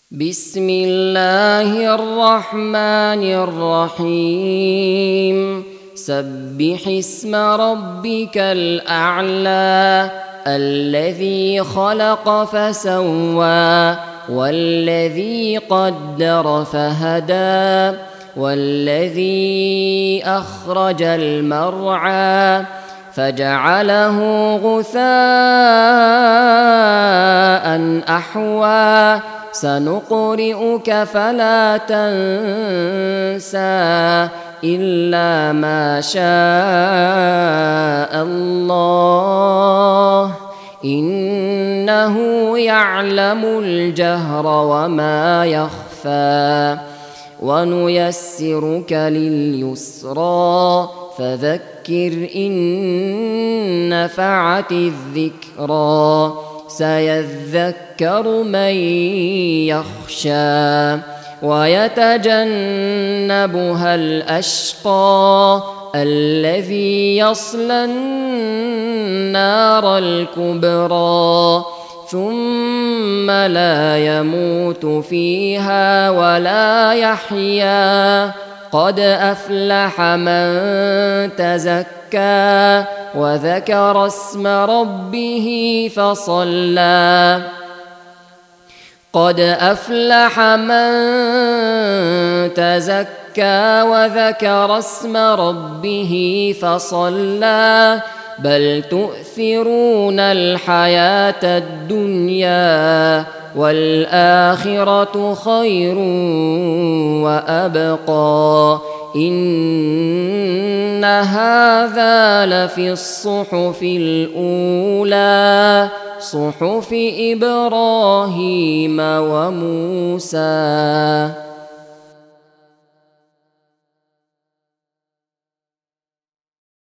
بسم الله الرحمن الرحيم سبح اسم ربك الأعلى الذي خلق فسوى والذي قدر فهدى والذي أخرج المرعى فجعله غثاء أحوى سنقرئك فلا تنسى إلا ما شاء الله إنه يعلم الجهر وما يخفى ونيسرك لليسرى فذكر إن نفعت الذكرى سيذكر من يخشى ويتجنبها الأشقى الذي يصلى النار الكبرى ثم لا يموت فيها ولا يحيا قد أفلح من تزكى وذكر اسم ربه فصلى قد أفلح من تزكى وذكر اسم ربه فصلى بل تؤثرون الحياة الدنيا والآخرة خير وأبقى إن هذا لفي الصحف الأولى صحف إبراهيم وموسى.